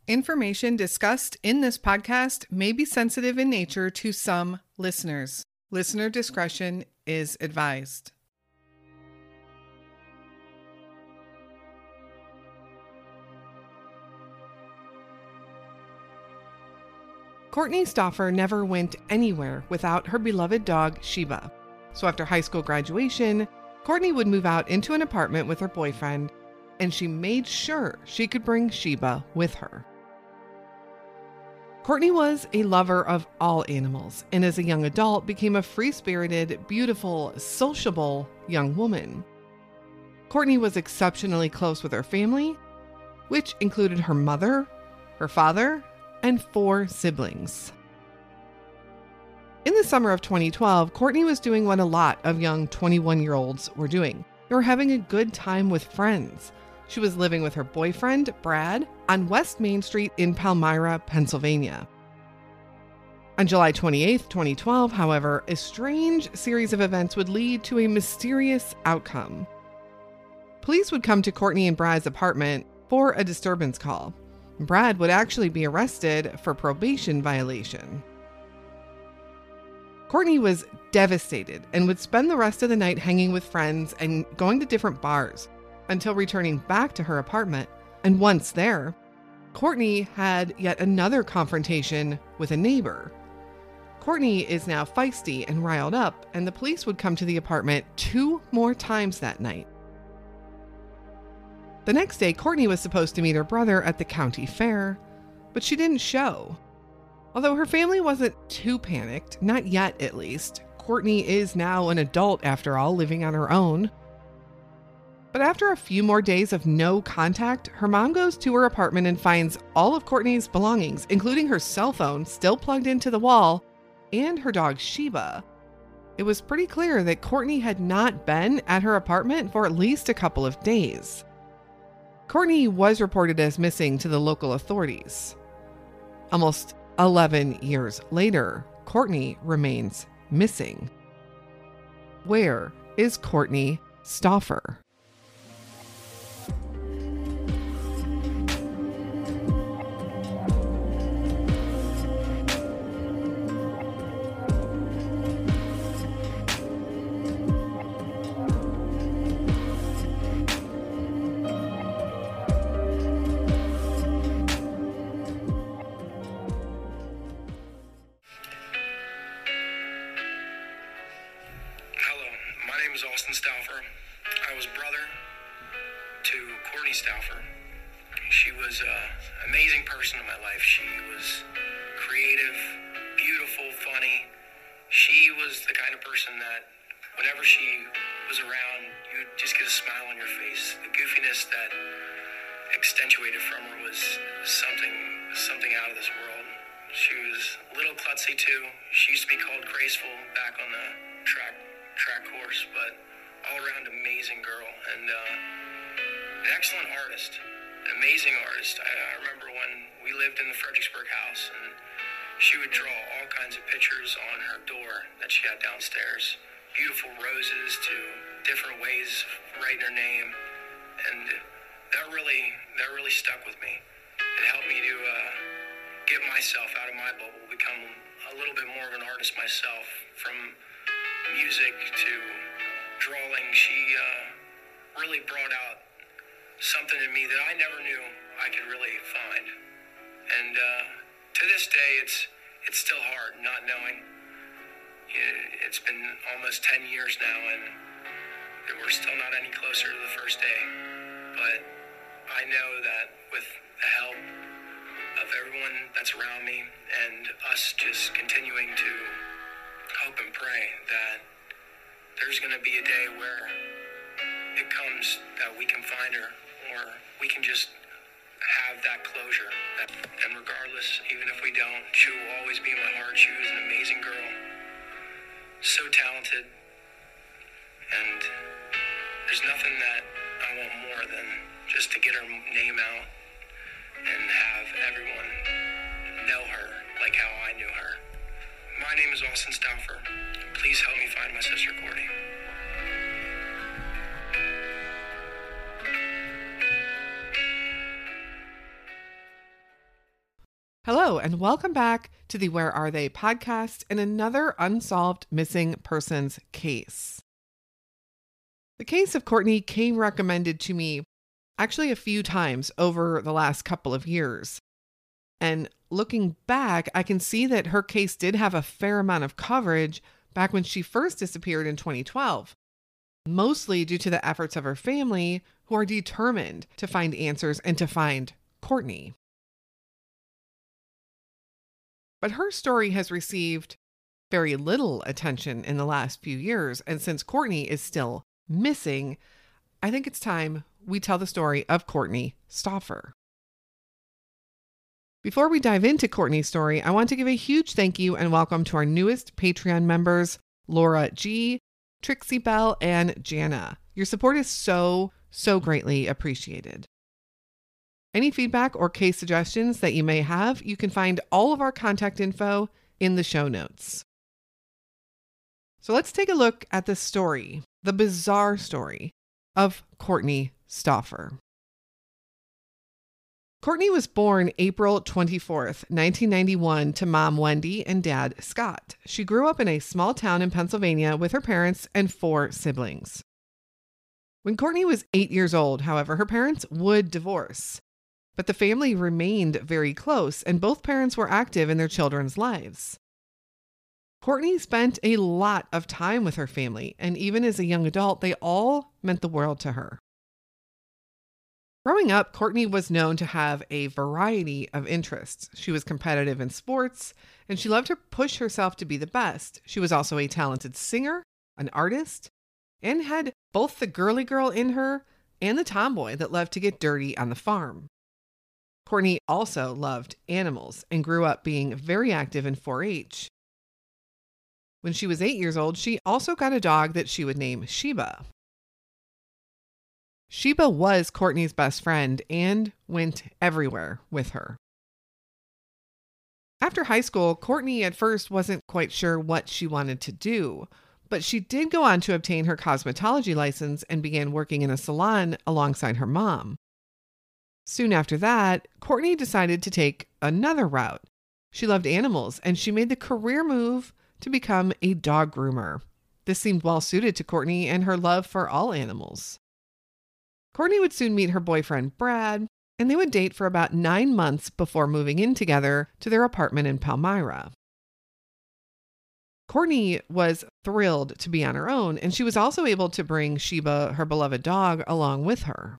Information discussed in this podcast may be sensitive in nature to some listeners. Listener discretion is advised. Courtney Stauffer never went anywhere without her beloved dog, Sheba. So after high school graduation, Courtney would move out into an apartment with her boyfriend, and she made sure she could bring Sheba with her. Courtney was a lover of all animals, and as a young adult became a free-spirited, beautiful, sociable young woman. Courtney was exceptionally close with her family, which included her mother, her father, and 4 siblings. In the summer of 2012, Courtney was doing what a lot of young 21-year-olds were doing. They were having a good time with friends. She was living with her boyfriend, Brad, on West Main Street in Palmyra, Pennsylvania. On July 28, 2012, however, a strange series of events would lead to a mysterious outcome. Police would come to Courtney and Brad's apartment for a disturbance call. Brad would actually be arrested for probation violation. Courtney was devastated and would spend the rest of the night hanging with friends and going to different bars until returning back to her apartment. And once there, Courtney had yet another confrontation with a neighbor. Courtney is now feisty and riled up, and the police would come to the apartment 2 more times that night. The next day, Courtney was supposed to meet her brother at the county fair, but she didn't show. Although her family wasn't too panicked, not yet at least. Courtney is now an adult after all, living on her own. But after a few more days of no contact, her mom goes to her apartment and finds all of Courtney's belongings, including her cell phone, still plugged into the wall, and her dog Sheba. It was pretty clear that Courtney had not been at her apartment for at least a couple of days. Courtney was reported as missing to the local authorities. Almost 11 years later, Courtney remains missing. Where is Courtney Stauffer? Austin Stauffer. I was brother to Courtney Stauffer. She was an amazing person in my life. She was creative, beautiful, funny. She was the kind of person that whenever she was around, you would just get a smile on your face. The goofiness that accentuated from her was something out of this world. She was a little klutzy too. She used to be called Graceful back on the track course, but all around amazing girl and an excellent artist, an amazing artist. I remember when we lived in the Fredericksburg house and she would draw all kinds of pictures on her door that she had downstairs. Beautiful roses to different ways of writing her name, and that really stuck with me. It helped me to get myself out of my bubble, become a little bit more of an artist myself. From music to drawing, she really brought out something in me that I never knew I could really find. And to this day, it's still hard not knowing. It's been almost 10 years now, and we're still not any closer to the first day. But I know that with the help of everyone that's around me and us just continuing to hope and pray that there's going to be a day where it comes that we can find her, or we can just have that closure. And regardless, even if we don't, she will always be in my heart. She was an amazing girl, so talented, and there's nothing that I want more than just to get her name out and have everyone know her like how I knew her. My name is Austin Stauffer. Please help me find my sister Courtney. Hello, and welcome back to the Where Are They podcast and another unsolved missing persons case. The case of Courtney came recommended to me actually a few times over the last couple of years. And looking back, I can see that her case did have a fair amount of coverage back when she first disappeared in 2012, mostly due to the efforts of her family, who are determined to find answers and to find Courtney. But her story has received very little attention in the last few years, and since Courtney is still missing, I think it's time we tell the story of Courtney Stauffer. Before we dive into Courtney's story, I want to give a huge thank you and welcome to our newest Patreon members, Laura G., Trixie Bell, and Jana. Your support is so greatly appreciated. Any feedback or case suggestions that you may have, you can find all of our contact info in the show notes. So let's take a look at the story, the bizarre story of Courtney Stauffer. Courtney was born April 24th, 1991 to mom Wendy and dad Scott. She grew up in a small town in Pennsylvania with her parents and 4 siblings. When Courtney was 8 years old, however, her parents would divorce. But the family remained very close, and both parents were active in their children's lives. Courtney spent a lot of time with her family, and even as a young adult, they all meant the world to her. Growing up, Courtney was known to have a variety of interests. She was competitive in sports, and she loved to push herself to be the best. She was also a talented singer, an artist, and had both the girly girl in her and the tomboy that loved to get dirty on the farm. Courtney also loved animals and grew up being very active in 4-H. When she was 8 years old, she also got a dog that she would name Sheba. Sheba was Courtney's best friend and went everywhere with her. After high school, Courtney at first wasn't quite sure what she wanted to do, but she did go on to obtain her cosmetology license and began working in a salon alongside her mom. Soon after that, Courtney decided to take another route. She loved animals, and she made the career move to become a dog groomer. This seemed well suited to Courtney and her love for all animals. Courtney would soon meet her boyfriend, Brad, and they would date for about 9 months before moving in together to their apartment in Palmyra. Courtney was thrilled to be on her own, and she was also able to bring Sheba, her beloved dog, along with her.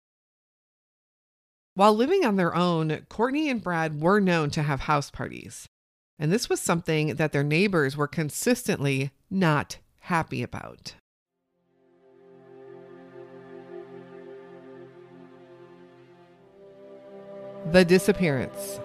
While living on their own, Courtney and Brad were known to have house parties, and this was something that their neighbors were consistently not happy about. The disappearance.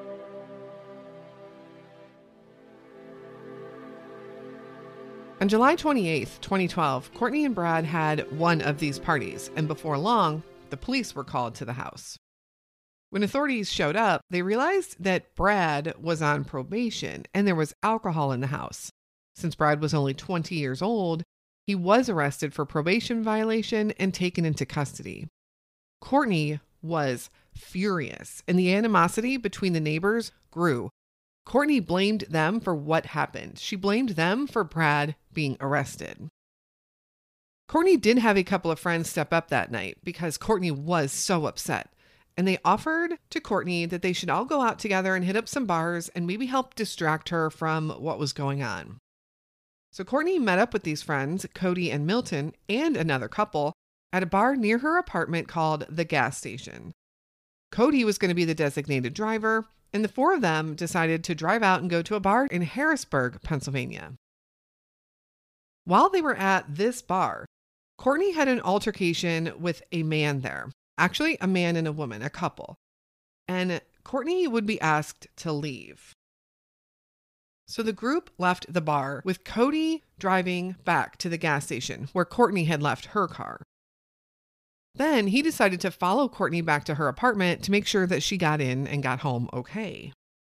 On July 28th, 2012, Courtney and Brad had one of these parties, and before long, the police were called to the house. When authorities showed up, they realized that Brad was on probation and there was alcohol in the house. Since Brad was only 20 years old, he was arrested for probation violation and taken into custody. Courtney was furious, and the animosity between the neighbors grew. Courtney blamed them for what happened. She blamed them for Brad being arrested. Courtney did have a couple of friends step up that night because Courtney was so upset. And they offered to Courtney that they should all go out together and hit up some bars and maybe help distract her from what was going on. So Courtney met up with these friends, Cody and Milton, and another couple at a bar near her apartment called The Gas Station. Cody was going to be the designated driver, and the 4 of them decided to drive out and go to a bar in Harrisburg, Pennsylvania. While they were at this bar, Courtney had an altercation with a man there. Actually, a man and a woman, a couple. And Courtney would be asked to leave. So the group left the bar with Cody driving back to the gas station where Courtney had left her car. Then he decided to follow Courtney back to her apartment to make sure that she got in and got home okay.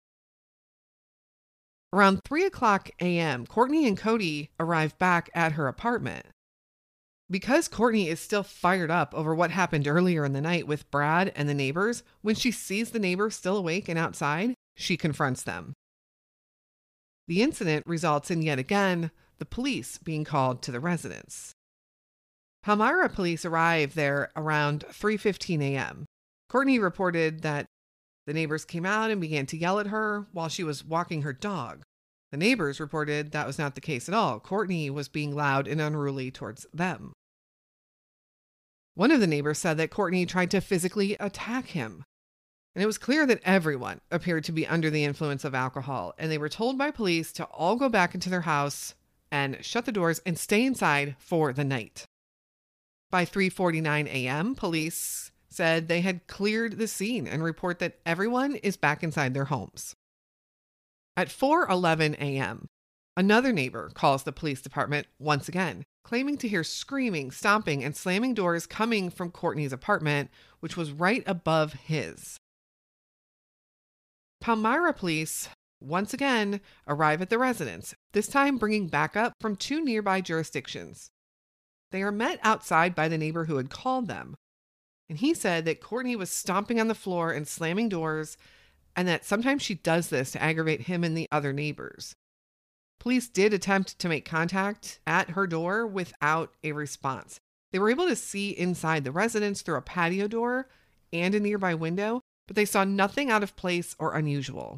Around 3:00 a.m., Courtney and Cody arrived back at her apartment. Because Courtney is still fired up over what happened earlier in the night with Brad and the neighbors, when she sees the neighbors still awake and outside, she confronts them. The incident results in yet again the police being called to the residence. Palmyra police arrive there around 3:15 a.m. Courtney reported that the neighbors came out and began to yell at her while she was walking her dog. The neighbors reported that was not the case at all. Courtney was being loud and unruly towards them. One of the neighbors said that Courtney tried to physically attack him. And it was clear that everyone appeared to be under the influence of alcohol, and they were told by police to all go back into their house and shut the doors and stay inside for the night. By 3:49 a.m., police said they had cleared the scene and report that everyone is back inside their homes. At 4:11 a.m., another neighbor calls the police department once again, claiming to hear screaming, stomping, and slamming doors coming from Courtney's apartment, which was right above his. Palmyra police once again arrive at the residence, this time bringing backup from 2 nearby jurisdictions. They are met outside by the neighbor who had called them, and he said that Courtney was stomping on the floor and slamming doors, and that sometimes she does this to aggravate him and the other neighbors. Police did attempt to make contact at her door without a response. They were able to see inside the residence through a patio door and a nearby window, but they saw nothing out of place or unusual.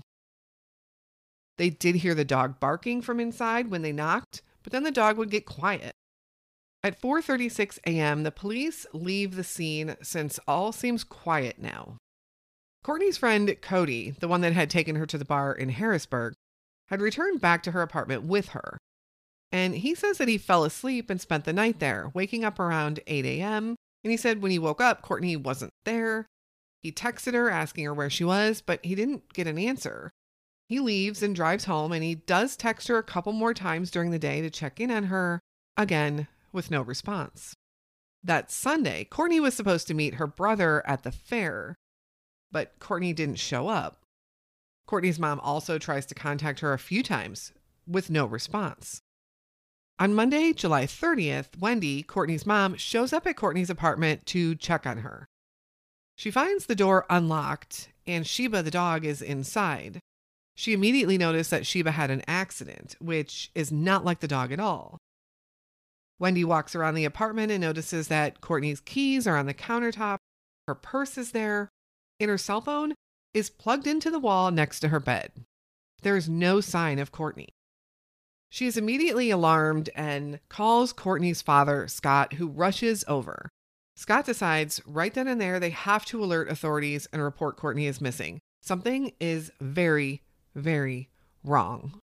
They did hear the dog barking from inside when they knocked, but then the dog would get quiet. At 4:36 a.m., the police leave the scene since all seems quiet now. Courtney's friend Cody, the one that had taken her to the bar in Harrisburg, had returned back to her apartment with her. And he says that he fell asleep and spent the night there, waking up around 8 a.m. And he said when he woke up, Courtney wasn't there. He texted her asking her where she was, but he didn't get an answer. He leaves and drives home, and he does text her a couple more times during the day to check in on her, again with no response. That Sunday, Courtney was supposed to meet her brother at the fair, but Courtney didn't show up. Courtney's mom also tries to contact her a few times with no response. On Monday, July 30th, Wendy, Courtney's mom, shows up at Courtney's apartment to check on her. She finds the door unlocked and Sheba the dog is inside. She immediately noticed that Sheba had an accident, which is not like the dog at all. Wendy walks around the apartment and notices that Courtney's keys are on the countertop, her purse is there, and her cell phone is plugged into the wall next to her bed. There is no sign of Courtney. She is immediately alarmed and calls Courtney's father, Scott, who rushes over. Scott decides right then and there they have to alert authorities and report Courtney is missing. Something is very, very wrong.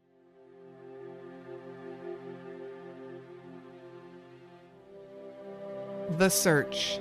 The search.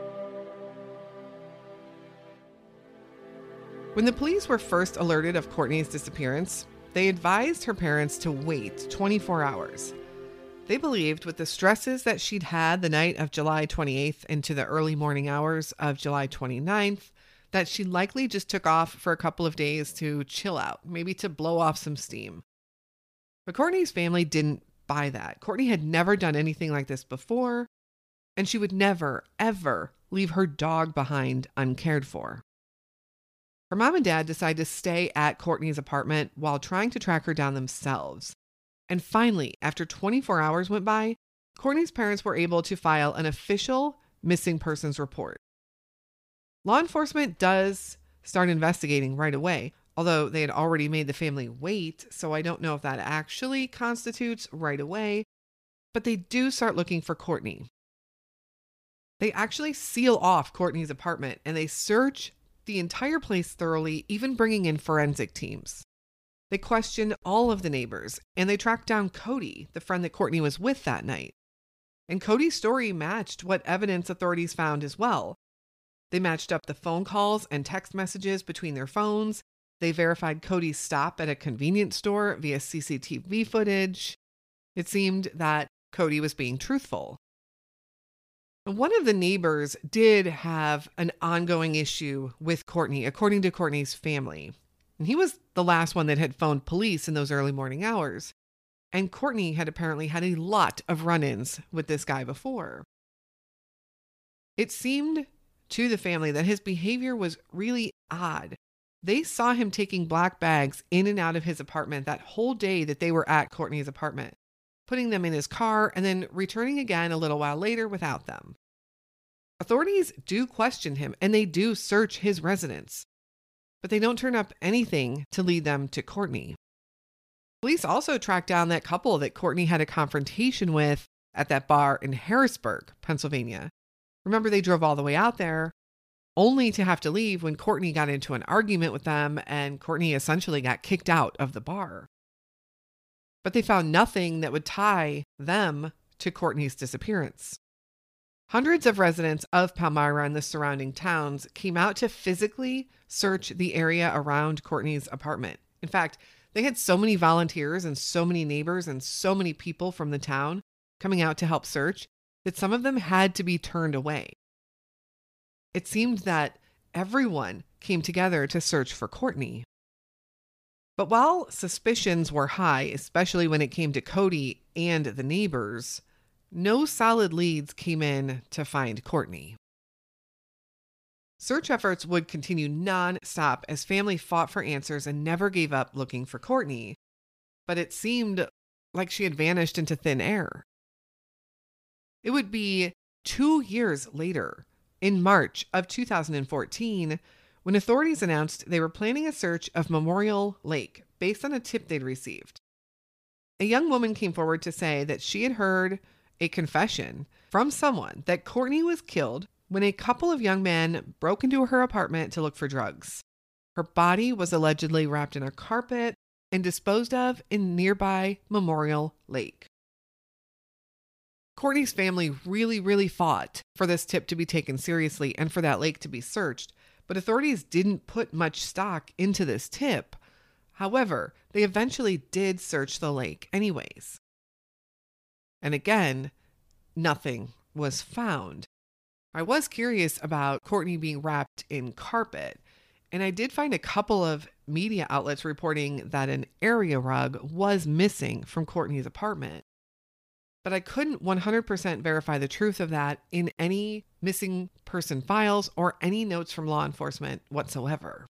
When the police were first alerted of Courtney's disappearance, they advised her parents to wait 24 hours. They believed with the stresses that she'd had the night of July 28th into the early morning hours of July 29th, that she likely just took off for a couple of days to chill out, maybe to blow off some steam. But Courtney's family didn't buy that. Courtney had never done anything like this before, and she would never, ever leave her dog behind uncared for. Her mom and dad decided to stay at Courtney's apartment while trying to track her down themselves. And finally, after 24 hours went by, Courtney's parents were able to file an official missing persons report. Law enforcement does start investigating right away, although they had already made the family wait, so I don't know if that actually constitutes right away, but they do start looking for Courtney. They actually seal off Courtney's apartment and they search the entire place thoroughly, even bringing in forensic teams. They question all of the neighbors and they track down Cody, the friend that Courtney was with that night. And Cody's story matched what evidence authorities found as well. They matched up the phone calls and text messages between their phones. They verified Cody's stop at a convenience store via CCTV footage. It seemed that Cody was being truthful. One of the neighbors did have an ongoing issue with Courtney, according to Courtney's family. And he was the last one that had phoned police in those early morning hours. And Courtney had apparently had a lot of run-ins with this guy before. It seemed to the family that his behavior was really odd. They saw him taking black bags in and out of his apartment that whole day that they were at Courtney's apartment, putting them in his car and then returning again a little while later without them. Authorities do question him and they do search his residence, but they don't turn up anything to lead them to Courtney. Police also tracked down that couple that Courtney had a confrontation with at that bar in Harrisburg, Pennsylvania. Remember, they drove all the way out there only to have to leave when Courtney got into an argument with them and Courtney essentially got kicked out of the bar. But they found nothing that would tie them to Courtney's disappearance. Hundreds of residents of Palmyra and the surrounding towns came out to physically search the area around Courtney's apartment. In fact, they had so many volunteers and so many neighbors and so many people from the town coming out to help search that some of them had to be turned away. It seemed that everyone came together to search for Courtney. But while suspicions were high, especially when it came to Cody and the neighbors, no solid leads came in to find Courtney. Search efforts would continue non-stop as family fought for answers and never gave up looking for Courtney, but it seemed like she had vanished into thin air. It would be 2 years later, in March of 2014, when authorities announced they were planning a search of Memorial Lake based on a tip they'd received. A young woman came forward to say that she had heard a confession from someone that Courtney was killed when a couple of young men broke into her apartment to look for drugs. Her body was allegedly wrapped in a carpet and disposed of in nearby Memorial Lake. Courtney's family really fought for this tip to be taken seriously and for that lake to be searched, but authorities didn't put much stock into this tip. However, they eventually did search the lake anyways. And again, nothing was found. I was curious about Courtney being wrapped in carpet, and I did find a couple of media outlets reporting that an area rug was missing from Courtney's apartment. But I couldn't 100% verify the truth of that in any missing person files or any notes from law enforcement whatsoever.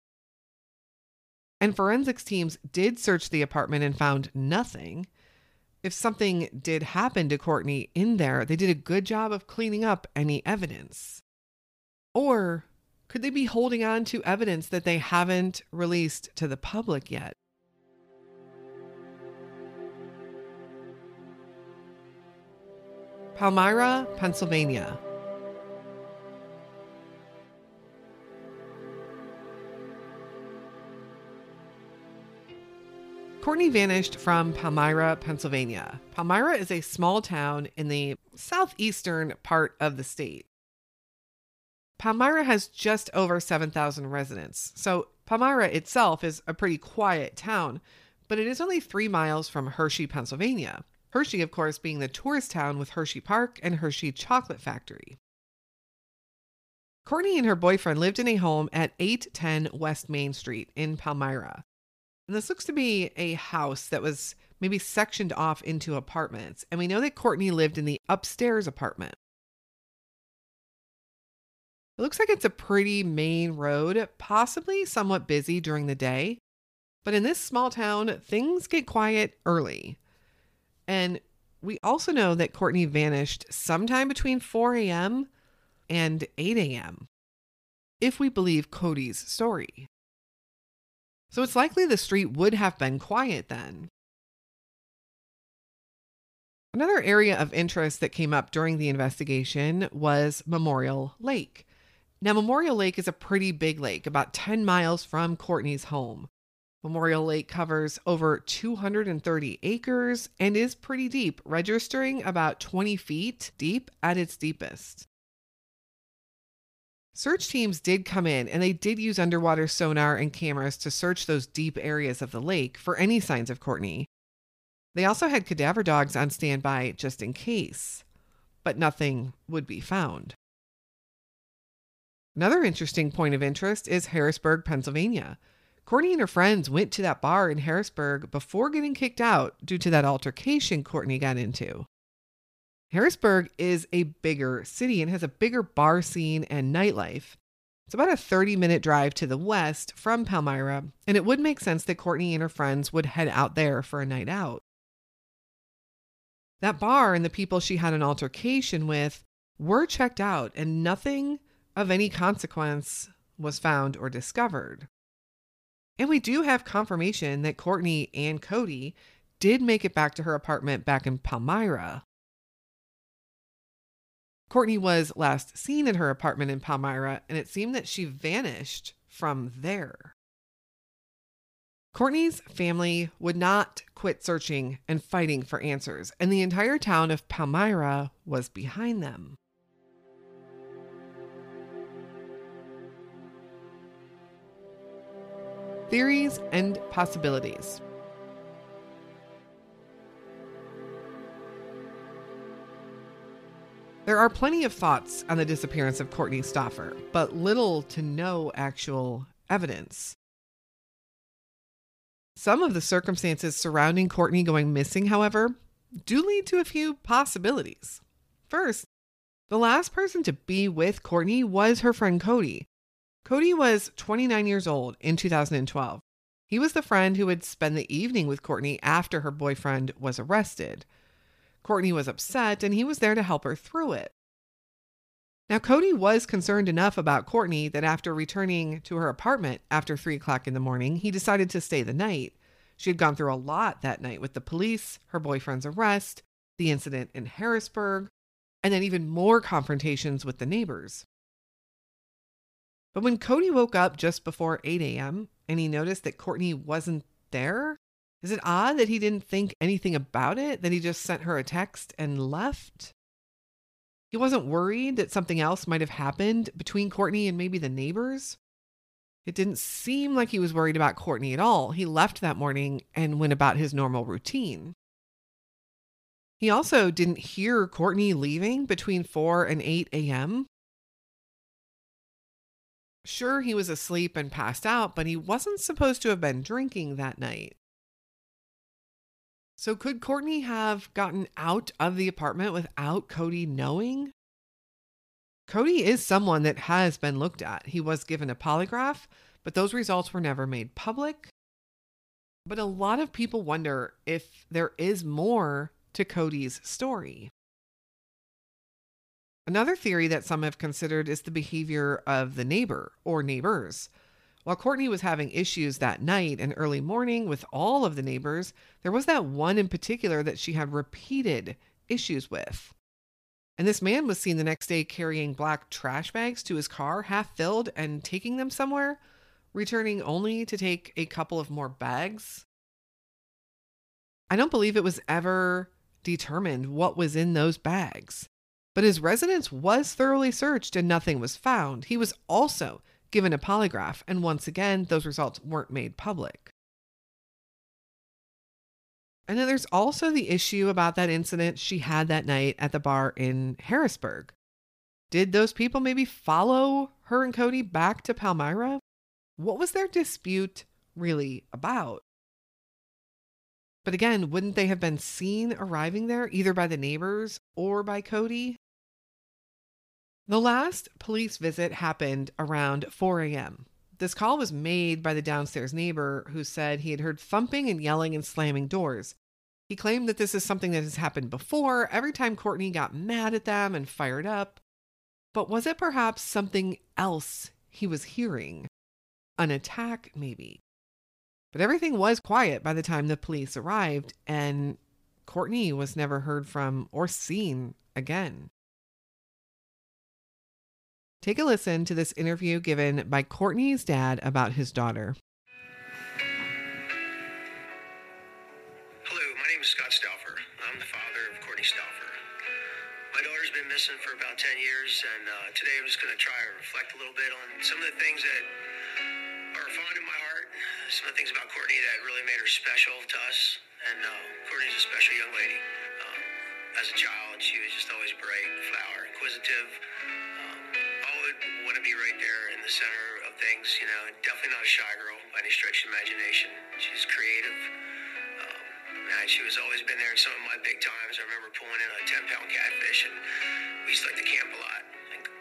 And forensics teams did search the apartment and found nothing. If something did happen to Courtney in there, they did a good job of cleaning up any evidence. Or could they be holding on to evidence that they haven't released to the public yet? Palmyra, Pennsylvania. Courtney vanished from Palmyra, Pennsylvania. Palmyra is a small town in the southeastern part of the state. Palmyra has just over 7,000 residents, so Palmyra itself is a pretty quiet town, but it is only 3 miles from Hershey, Pennsylvania. Hershey, of course, being the tourist town with Hershey Park and Hershey Chocolate Factory. Courtney and her boyfriend lived in a home at 810 West Main Street in Palmyra. And this looks to be a house that was maybe sectioned off into apartments. And we know that Courtney lived in the upstairs apartment. It looks like it's a pretty main road, possibly somewhat busy during the day. But in this small town, things get quiet early. And we also know that Courtney vanished sometime between 4 a.m. and 8 a.m., if we believe Cody's story. So it's likely the street would have been quiet then. Another area of interest that came up during the investigation was Memorial Lake. Now, Memorial Lake is a pretty big lake, about 10 miles from Courtney's home. Memorial Lake covers over 230 acres and is pretty deep, registering about 20 feet deep at its deepest. Search teams did come in and they did use underwater sonar and cameras to search those deep areas of the lake for any signs of Courtney. They also had cadaver dogs on standby just in case, but nothing would be found. Another interesting point of interest is Harrisburg, Pennsylvania. Courtney and her friends went to that bar in Harrisburg before getting kicked out due to that altercation Courtney got into. Harrisburg is a bigger city and has a bigger bar scene and nightlife. It's about a 30-minute drive to the west from Palmyra, and it would make sense that Courtney and her friends would head out there for a night out. That bar and the people she had an altercation with were checked out, and nothing of any consequence was found or discovered. And we do have confirmation that Courtney and Cody did make it back to her apartment back in Palmyra. Courtney was last seen in her apartment in Palmyra, and it seemed that she vanished from there. Courtney's family would not quit searching and fighting for answers, and the entire town of Palmyra was behind them. Theories and possibilities. There are plenty of thoughts on the disappearance of Courtney Stauffer, but little to no actual evidence. Some of the circumstances surrounding Courtney going missing, however, do lead to a few possibilities. First, the last person to be with Courtney was her friend Cody. Cody was 29 years old in 2012. He was the friend who would spend the evening with Courtney after her boyfriend was arrested. Courtney was upset, and he was there to help her through it. Now, Cody was concerned enough about Courtney that after returning to her apartment after 3 o'clock in the morning, he decided to stay the night. She had gone through a lot that night with the police, her boyfriend's arrest, the incident in Harrisburg, and then even more confrontations with the neighbors. But when Cody woke up just before 8 a.m. and he noticed that Courtney wasn't there, is it odd that he didn't think anything about it, that he just sent her a text and left? He wasn't worried that something else might have happened between Courtney and maybe the neighbors? It didn't seem like he was worried about Courtney at all. He left that morning and went about his normal routine. He also didn't hear Courtney leaving between 4 and 8 a.m. Sure, he was asleep and passed out, but he wasn't supposed to have been drinking that night. So could Courtney have gotten out of the apartment without Cody knowing? Cody is someone that has been looked at. He was given a polygraph, but those results were never made public. But a lot of people wonder if there is more to Cody's story. Another theory that some have considered is the behavior of the neighbor or neighbors. While Courtney was having issues that night and early morning with all of the neighbors, there was that one in particular that she had repeated issues with. And this man was seen the next day carrying black trash bags to his car, half filled, and taking them somewhere, returning only to take a couple of more bags. I don't believe it was ever determined what was in those bags, but his residence was thoroughly searched and nothing was found. He was also given a polygraph, and once again, those results weren't made public. And then there's also the issue about that incident she had that night at the bar in Harrisburg. Did those people maybe follow her and Cody back to Palmyra? What was their dispute really about? But again, wouldn't they have been seen arriving there either by the neighbors or by Cody? The last police visit happened around 4 a.m. This call was made by the downstairs neighbor who said he had heard thumping and yelling and slamming doors. He claimed that this is something that has happened before, every time Courtney got mad at them and fired up. But was it perhaps something else he was hearing? An attack, maybe. But everything was quiet by the time the police arrived, and Courtney was never heard from or seen again. Take a listen to this interview given by Courtney's dad about his daughter. Hello, my name is Scott Stauffer. I'm the father of Courtney Stauffer. My daughter's been missing for about 10 years, and today I'm just going to try to reflect a little bit on some of the things that are fond in my heart, some of the things about Courtney that really made her special to us. And Courtney's a special young lady. As a child, she was just always bright, flower, inquisitive. Always want to be right there in the center of things, you know. Definitely not a shy girl by any stretch of imagination. She's creative. She was always been there in some of my big times. I remember pulling in a 10-pound catfish, and we used to like to camp a lot. And,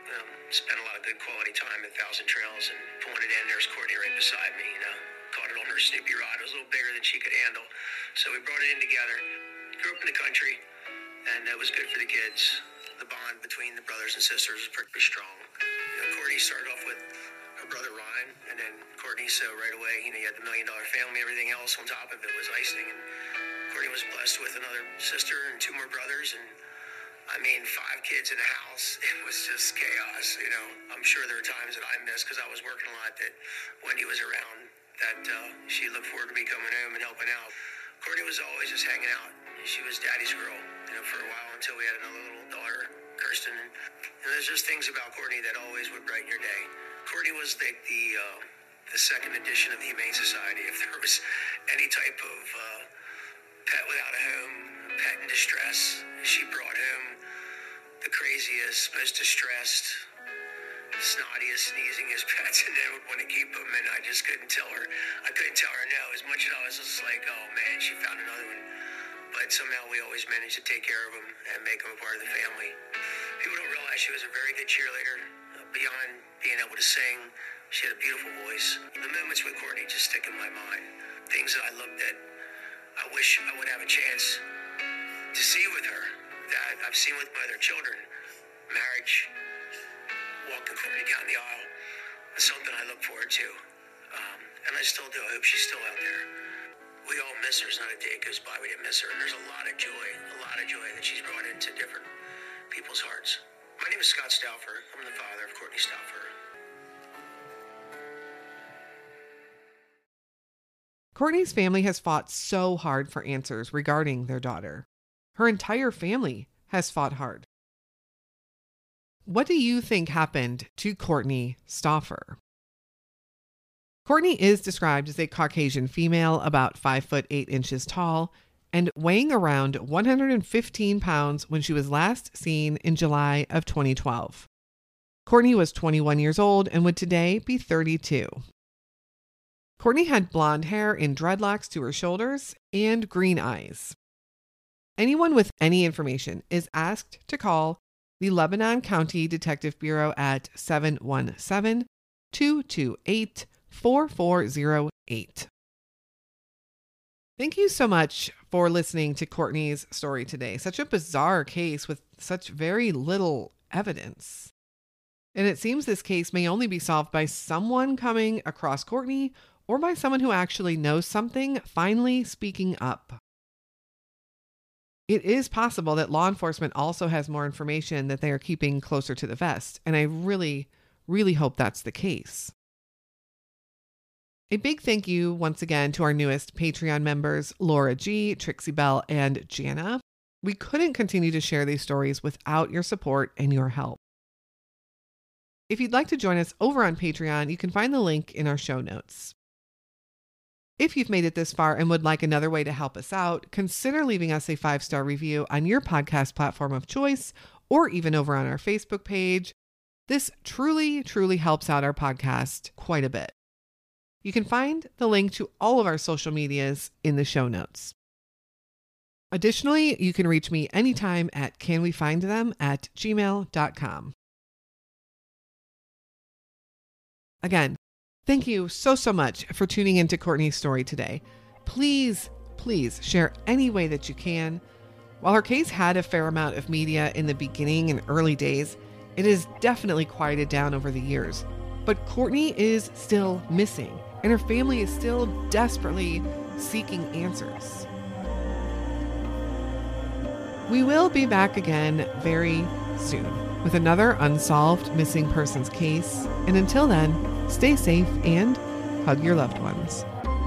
spent a lot of good quality time at Thousand Trails, and pulling it in, there's Courtney right beside me, caught it on her Snoopy rod. It was a little bigger than she could handle. So we brought it in together. Grew up in the country, and it was good for the kids. The bond between the brothers and sisters was pretty strong. Courtney started off with her brother Ryan, and then Courtney, so right away, you had the $1 Million Family. Everything else on top of it was icing. And Courtney was blessed with another sister and 2 more brothers, and 5 kids in the house. It was just chaos. I'm sure there were times that I missed because I was working a lot, that Wendy was around, that she looked forward to me coming home and helping out. Courtney was always just hanging out. She was daddy's girl, for a while, until we had another little daughter, Kirsten. And there's just things about Courtney that always would brighten your day. Courtney was the second edition of the Humane Society. If there was any type of pet without a home, pet in distress, she brought home the craziest, most distressed, snottiest, sneezingest pets, and then would want to keep them, and I just couldn't tell her. I couldn't tell her no, as much as I was just like, oh man, she found another one. But somehow we always managed to take care of them and make them a part of the family. People don't realize she was a very good cheerleader. Beyond being able to sing, she had a beautiful voice. The moments with Courtney just stick in my mind. Things that I looked at, I wish I would have a chance to see with her, that I've seen with my other children. Marriage, walking Courtney down the aisle, is something I look forward to. And I still do. I hope she's still out there. We all miss her. There's not a day goes by we didn't miss her. And there's a lot of joy that she's brought into different people's hearts. My name is Scott Stauffer. I'm the father of Courtney Stauffer. Courtney's family has fought so hard for answers regarding their daughter. Her entire family has fought hard. What do you think happened to Courtney Stauffer? Courtney is described as a Caucasian female, about 5 foot 8 inches tall, and weighing around 115 pounds when she was last seen in July of 2012. Courtney was 21 years old and would today be 32. Courtney had blonde hair in dreadlocks to her shoulders and green eyes. Anyone with any information is asked to call the Lebanon County Detective Bureau at 717-228-4408. Thank you so much for listening to Courtney's story today. Such a bizarre case with such very little evidence. And it seems this case may only be solved by someone coming across Courtney or by someone who actually knows something finally speaking up. It is possible that law enforcement also has more information that they are keeping closer to the vest, and I really, really hope that's the case. A big thank you once again to our newest Patreon members, Laura G, Trixie Bell, and Jana. We couldn't continue to share these stories without your support and your help. If you'd like to join us over on Patreon, you can find the link in our show notes. If you've made it this far and would like another way to help us out, consider leaving us a 5-star review on your podcast platform of choice, or even over on our Facebook page. This truly, truly helps out our podcast quite a bit. You can find the link to all of our social medias in the show notes. Additionally, you can reach me anytime at canwefindthem@gmail.com. Again, thank you so much for tuning into Courtney's story today. Please share any way that you can. While her case had a fair amount of media in the beginning and early days, it has definitely quieted down over the years. But Courtney is still missing, and her family is still desperately seeking answers. We will be back again very soon with another unsolved missing persons case. And until then, stay safe and hug your loved ones.